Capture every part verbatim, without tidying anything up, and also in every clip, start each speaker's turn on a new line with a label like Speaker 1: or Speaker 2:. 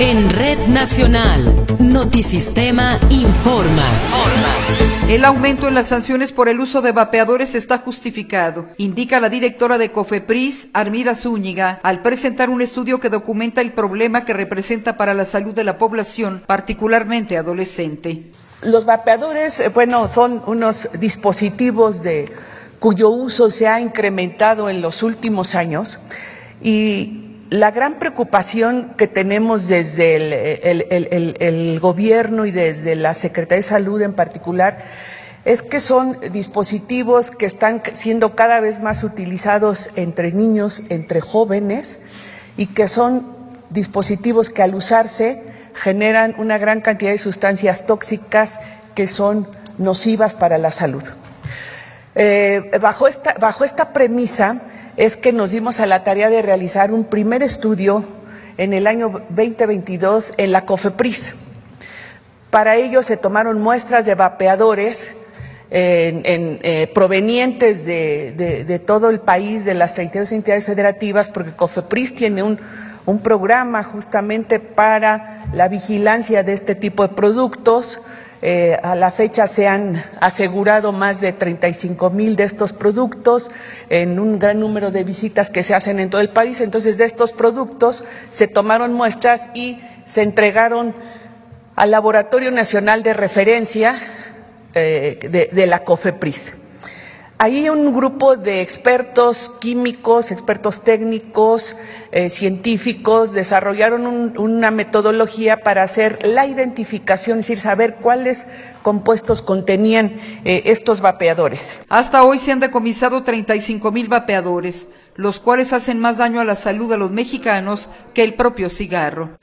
Speaker 1: En Red Nacional, Notisistema informa.
Speaker 2: El aumento en las sanciones por el uso de vapeadores está justificado, indica la directora de COFEPRIS, Armida Zúñiga, al presentar un estudio que documenta el problema que representa para la salud de la población, particularmente adolescente.
Speaker 3: Los vapeadores, bueno, son unos dispositivos de cuyo uso se ha incrementado en los últimos años y la gran preocupación que tenemos desde el, el, el, el, el gobierno y desde la Secretaría de Salud en particular es que son dispositivos que están siendo cada vez más utilizados entre niños, entre jóvenes, y que son dispositivos que al usarse generan una gran cantidad de sustancias tóxicas que son nocivas para la salud. Eh, bajo esta, bajo esta premisa es que nos dimos a la tarea de realizar un primer estudio en el año veinte veintidós en la COFEPRIS. Para ello se tomaron muestras de vapeadores en, en, eh, provenientes de, de, de todo el país, de las treinta y dos entidades federativas, porque COFEPRIS tiene un, un programa justamente para la vigilancia de este tipo de productos. Eh, a la fecha se han asegurado más de treinta y cinco mil de estos productos en un gran número de visitas que se hacen en todo el país. Entonces, de estos productos se tomaron muestras y se entregaron al Laboratorio Nacional de Referencia eh, de, de la COFEPRIS. Ahí un grupo de expertos químicos, expertos técnicos, eh, científicos, desarrollaron un, una metodología para hacer la identificación, es decir, saber cuáles compuestos contenían eh, estos vapeadores.
Speaker 2: Hasta hoy se han decomisado treinta y cinco mil vapeadores, los cuales hacen más daño a la salud de los mexicanos que el propio cigarro.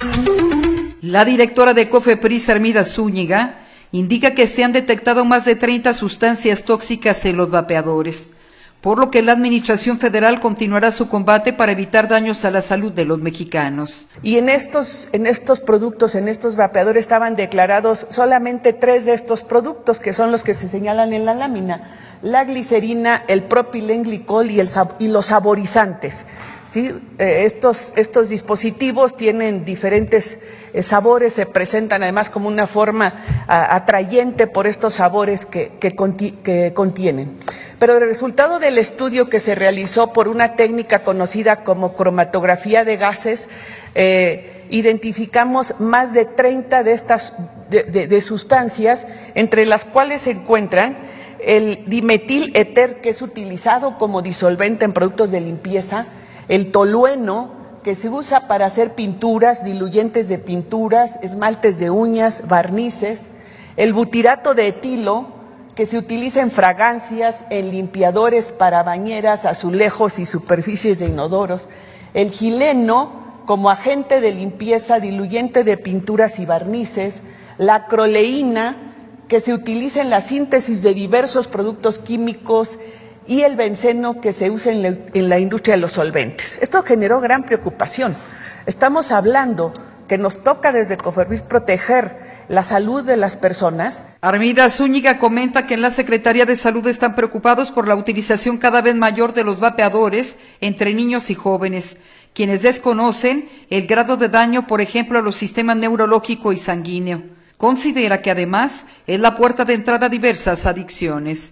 Speaker 2: La directora de COFEPRIS, Armida Zúñiga, indica que se han detectado más de treinta sustancias tóxicas en los vapeadores, por lo que la Administración Federal continuará su combate para evitar daños a la salud de los mexicanos.
Speaker 3: Y en estos, en estos productos, en estos vapeadores estaban declarados solamente tres de estos productos, que son los que se señalan en la lámina: la glicerina, el propilenglicol y, el, y los saborizantes. ¿Sí? Eh, estos, estos dispositivos tienen diferentes eh, sabores, se presentan además como una forma a, atrayente por estos sabores que, que, conti, que contienen. Pero el resultado del estudio que se realizó por una técnica conocida como cromatografía de gases, eh, identificamos más de treinta de estas de, de, de sustancias, entre las cuales se encuentran el dimetil éter, que es utilizado como disolvente en productos de limpieza, el tolueno, que se usa para hacer pinturas, diluyentes de pinturas, esmaltes de uñas, barnices, el butirato de etilo, que se utiliza en fragancias, en limpiadores para bañeras, azulejos y superficies de inodoros, el gileno como agente de limpieza, diluyente de pinturas y barnices, la acroleína, que se utiliza en la síntesis de diversos productos químicos, y el benceno, que se usa en la, en la industria de los solventes. Esto generó gran preocupación. Estamos hablando que nos toca desde COFEPRIS proteger la salud de las personas.
Speaker 2: Armida Zúñiga comenta que en la Secretaría de Salud están preocupados por la utilización cada vez mayor de los vapeadores entre niños y jóvenes, quienes desconocen el grado de daño, por ejemplo, a los sistemas neurológico y sanguíneo. Considera que además es la puerta de entrada a diversas adicciones.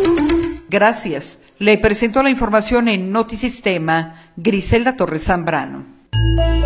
Speaker 2: Gracias. Le presento la información en Notisistema, Griselda Torres Zambrano.